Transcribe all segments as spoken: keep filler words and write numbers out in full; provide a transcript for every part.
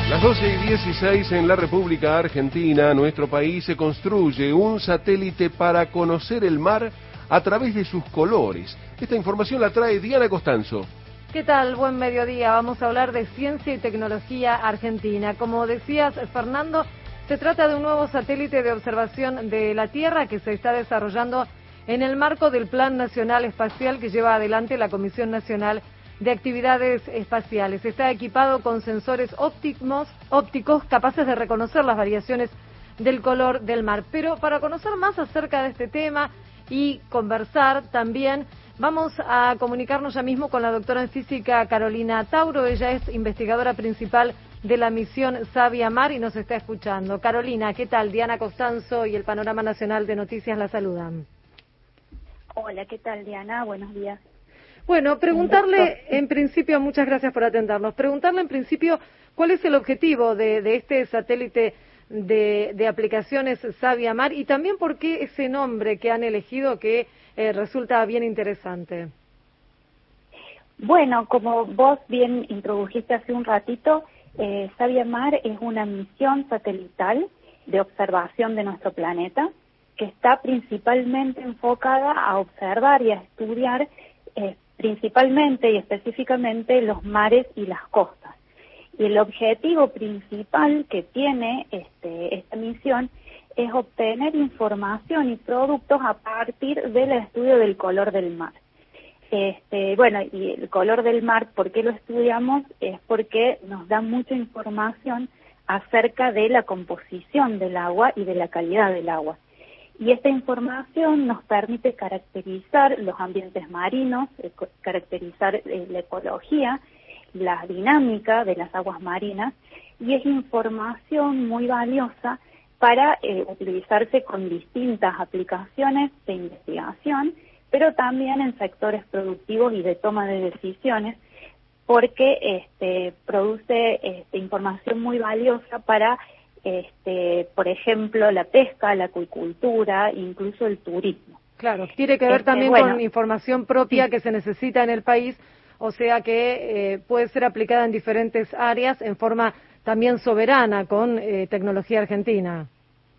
Las doce y dieciséis en la República Argentina, nuestro país se construye un satélite para conocer el mar a través de sus colores. Esta información la trae Diana Costanzo. ¿Qué tal? Buen mediodía. Vamos a hablar de ciencia y tecnología argentina. Como decías, Fernando, se trata de un nuevo satélite de observación de la Tierra que se está desarrollando en el marco del Plan Nacional Espacial que lleva adelante la Comisión Nacional de Actividades Espaciales. Está equipado con sensores ópticos, ópticos capaces de reconocer las variaciones del color del mar. Pero para conocer más acerca de este tema y conversar también, vamos a comunicarnos ya mismo con la doctora en física Carolina Tauro. Ella es investigadora principal de la misión Sabia Mar y nos está escuchando. Carolina, ¿qué tal? Diana Costanzo y el Panorama Nacional de Noticias la saludan. Hola, ¿qué tal, Diana? Buenos días. Bueno, preguntarle en principio, muchas gracias por atendernos, preguntarle en principio cuál es el objetivo de, de este satélite de, de aplicaciones Sabia Mar y también por qué ese nombre que han elegido que eh, resulta bien interesante. Bueno, como vos bien introdujiste hace un ratito, eh, Sabia Mar es una misión satelital de observación de nuestro planeta que está principalmente enfocada a observar y a estudiar eh, principalmente y específicamente los mares y las costas. Y el objetivo principal que tiene este, esta misión es obtener información y productos a partir del estudio del color del mar. Este, bueno, y el color del mar, ¿por qué lo estudiamos? Es porque nos da mucha información acerca de la composición del agua y de la calidad del agua. Y esta información nos permite caracterizar los ambientes marinos, eh, caracterizar eh, la ecología, la dinámica de las aguas marinas, y es información muy valiosa para eh, utilizarse con distintas aplicaciones de investigación, pero también en sectores productivos y de toma de decisiones, porque este, produce este, información muy valiosa para Este, por ejemplo, la pesca, la acuicultura, incluso el turismo. Claro, tiene que ver este, también bueno, con información propia sí. que se necesita en el país, o sea que eh, puede ser aplicada en diferentes áreas en forma también soberana con eh, tecnología argentina.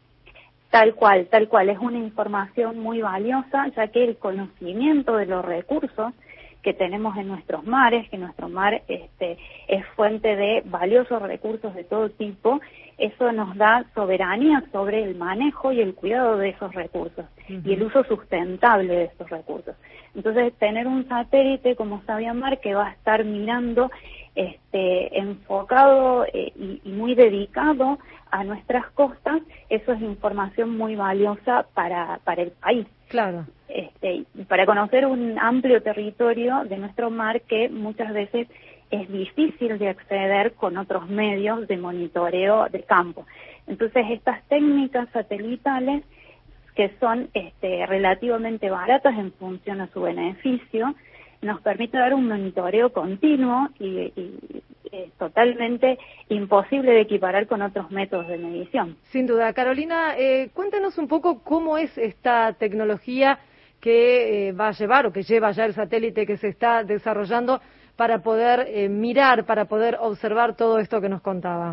Tal cual, tal cual, es una información muy valiosa, ya que el conocimiento de los recursos que tenemos en nuestros mares, que nuestro mar este, es fuente de valiosos recursos de todo tipo, eso nos da soberanía sobre el manejo y el cuidado de esos recursos uh-huh. y el uso sustentable de esos recursos. Entonces, tener un satélite como Sabia Mar que va a estar mirando, este, enfocado eh, y, y muy dedicado a nuestras costas, eso es información muy valiosa para, para el país. Claro. Este, para conocer un amplio territorio de nuestro mar que muchas veces es difícil de acceder con otros medios de monitoreo de campo. Entonces, estas técnicas satelitales, que son este, relativamente baratas en función a su beneficio, nos permite dar un monitoreo continuo y, y es totalmente imposible de equiparar con otros métodos de medición. Sin duda. Carolina, eh, cuéntanos un poco cómo es esta tecnología que eh, va a llevar o que lleva ya el satélite que se está desarrollando para poder eh, mirar, para poder observar todo esto que nos contaba.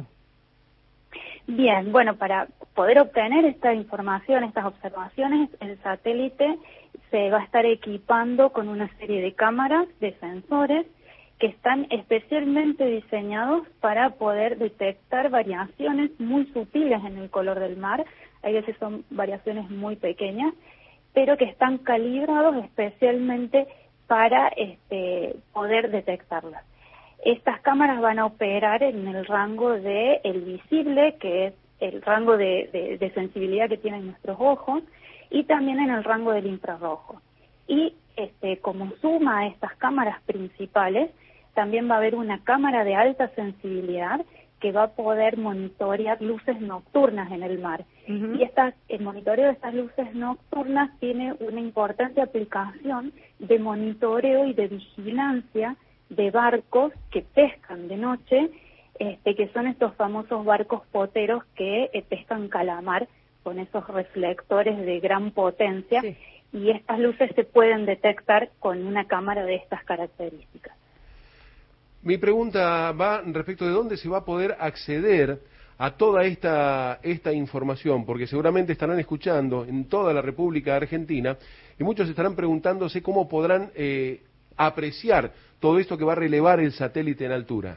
Bien, bueno, para poder obtener esta información, estas observaciones, el satélite se va a estar equipando con una serie de cámaras, de sensores, que están especialmente diseñados para poder detectar variaciones muy sutiles en el color del mar. Hay veces son variaciones muy pequeñas, pero que están calibrados especialmente para este, poder detectarlas. Estas cámaras van a operar en el rango de el visible, que es el rango de, de, de sensibilidad que tienen nuestros ojos, y también en el rango del infrarrojo. Y este, como suma a estas cámaras principales, también va a haber una cámara de alta sensibilidad que va a poder monitorear luces nocturnas en el mar. Uh-huh. Y esta, el monitoreo de estas luces nocturnas tiene una importante aplicación de monitoreo y de vigilancia de barcos que pescan de noche, este, que son estos famosos barcos poteros que eh, pescan calamar con esos reflectores de gran potencia, sí. Y estas luces se pueden detectar con una cámara de estas características. Mi pregunta va respecto de dónde se va a poder acceder a toda esta, esta información, porque seguramente estarán escuchando en toda la República Argentina y muchos estarán preguntándose cómo podrán eh, apreciar todo esto que va a relevar el satélite en altura.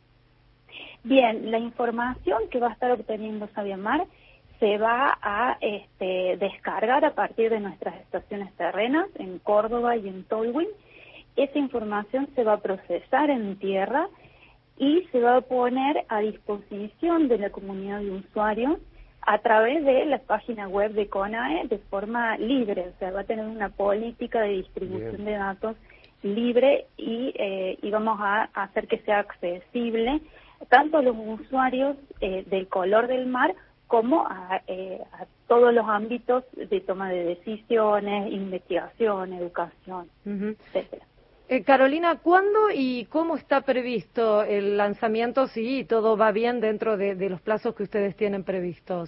Bien, la información que va a estar obteniendo Sabiamar se va a este, descargar a partir de nuestras estaciones terrenas en Córdoba y en Tolwyn. Esa información se va a procesar en tierra y se va a poner a disposición de la comunidad de usuarios a través de la página web de CONAE de forma libre, o sea, va a tener una política de distribución Bien. de datos libre y, eh, y vamos a hacer que sea accesible tanto a los usuarios eh, del color del mar como a, eh, a todos los ámbitos de toma de decisiones, investigación, educación, uh-huh. etcétera. Eh, Carolina, ¿cuándo y cómo está previsto el lanzamiento, si todo va bien dentro de, de los plazos que ustedes tienen previstos?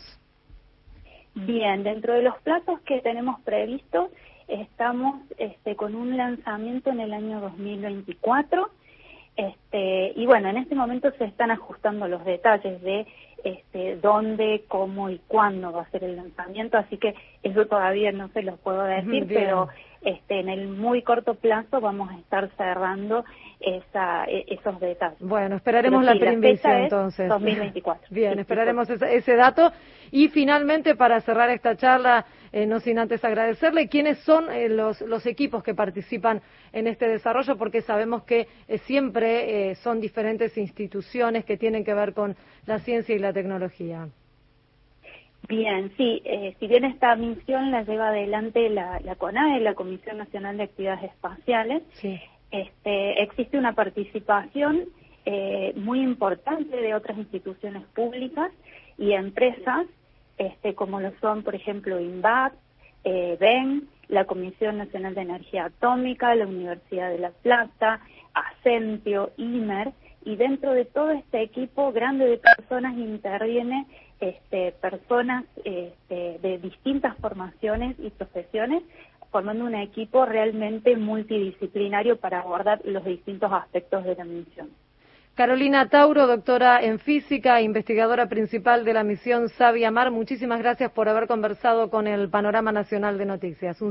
Bien, dentro de los plazos que tenemos previstos, estamos este, con un lanzamiento en el año dos mil veinticuatro, este, y bueno, en este momento se están ajustando los detalles de este, dónde, cómo y cuándo va a ser el lanzamiento, así que eso todavía no se los puedo decir, bien. pero este, en el muy corto plazo vamos a estar cerrando esa, esos detalles. Bueno, esperaremos Pero la sí, primicia entonces. dos mil veinticuatro. Bien, esperaremos ese, ese dato. Y finalmente, para cerrar esta charla, eh, no sin antes agradecerle, ¿quiénes son eh, los, los equipos que participan en este desarrollo? Porque sabemos que eh, siempre eh, son diferentes instituciones que tienen que ver con la ciencia y la tecnología. Bien, sí, eh, si bien esta misión la lleva adelante la, la CONAE, la Comisión Nacional de Actividades Espaciales, sí. este, existe una participación eh, muy importante de otras instituciones públicas y empresas, este, como lo son, por ejemplo, INVAP, eh, B E N, la Comisión Nacional de Energía Atómica, la Universidad de La Plata, Acentio, IMER, y dentro de todo este equipo grande de personas interviene este, personas este, de distintas formaciones y profesiones, formando un equipo realmente multidisciplinario para abordar los distintos aspectos de la misión. Carolina Tauro, doctora en física, investigadora principal de la misión Sabiamar, muchísimas gracias por haber conversado con el Panorama Nacional de Noticias. Un